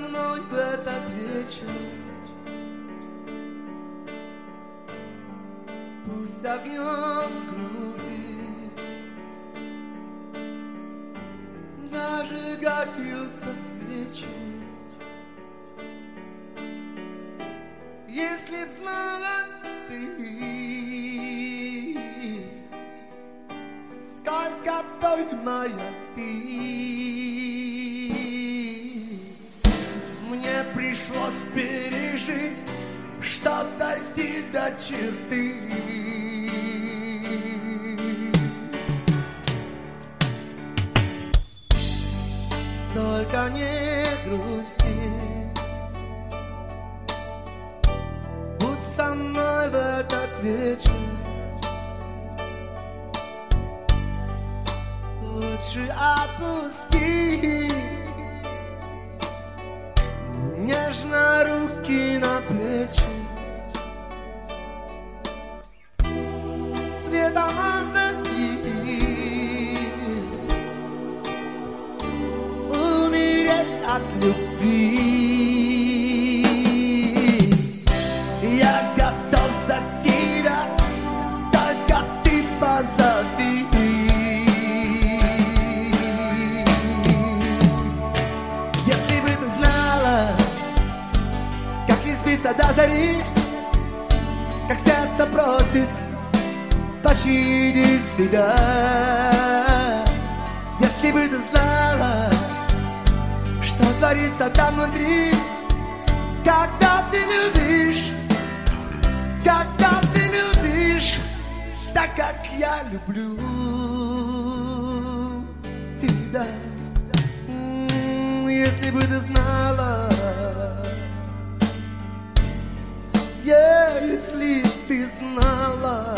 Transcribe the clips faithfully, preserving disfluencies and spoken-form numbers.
мной в этот вечер. Пусть огнем в груди зажигаются свечи. Если б знала ты, сколько стоит моя ты, мне пришлось пережить, чтоб дойти до черты. Только не грусти, будь со мной в этот вечер. Лучше отпусти нежно руки на плечи. Светом озари умереть от любви. Я готов за тебя, только ты позови. Если бы ты знала, как не спится до зари, как сердце просит пощадить себя. Если бы ты знала, что творится там внутри, когда ты любишь, когда ты любишь, так как я люблю тебя. М-м, если бы ты знала, если ты знала.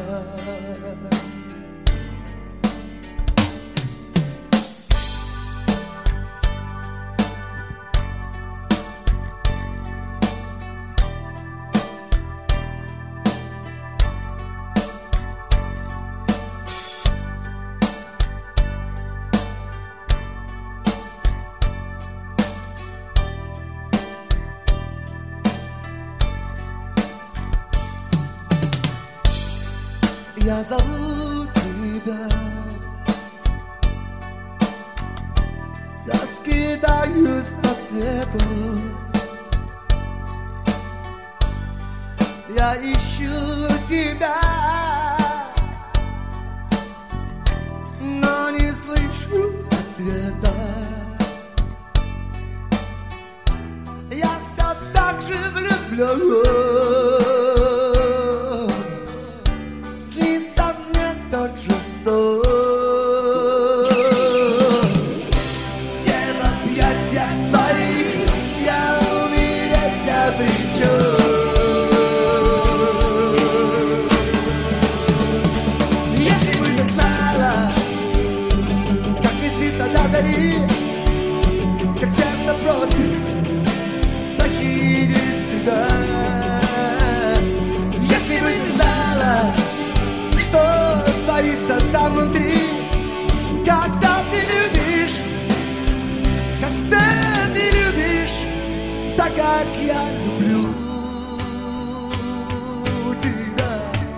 Я зову тебя, соскитаюсь по свету. Я ищу тебя, но не слышу ответа. Я все так же влюблен. Как сердце просит пощадить себя. Если бы ты знала, что творится там внутри, когда ты любишь, когда ты любишь, так как я люблю тебя.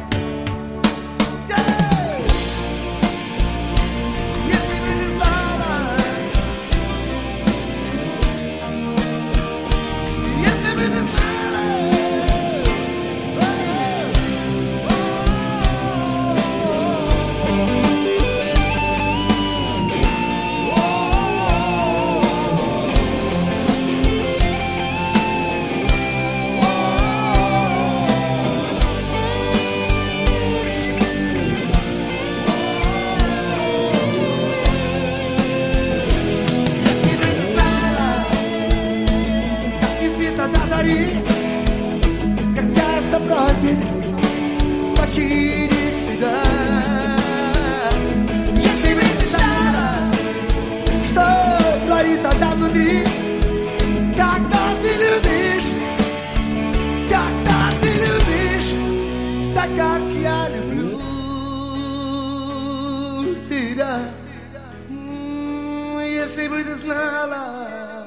Как сердце просит пощадить себя. Если бы ты знала, что творится там внутри, когда ты любишь, когда ты любишь, так как я люблю тебя. Если бы ты знала,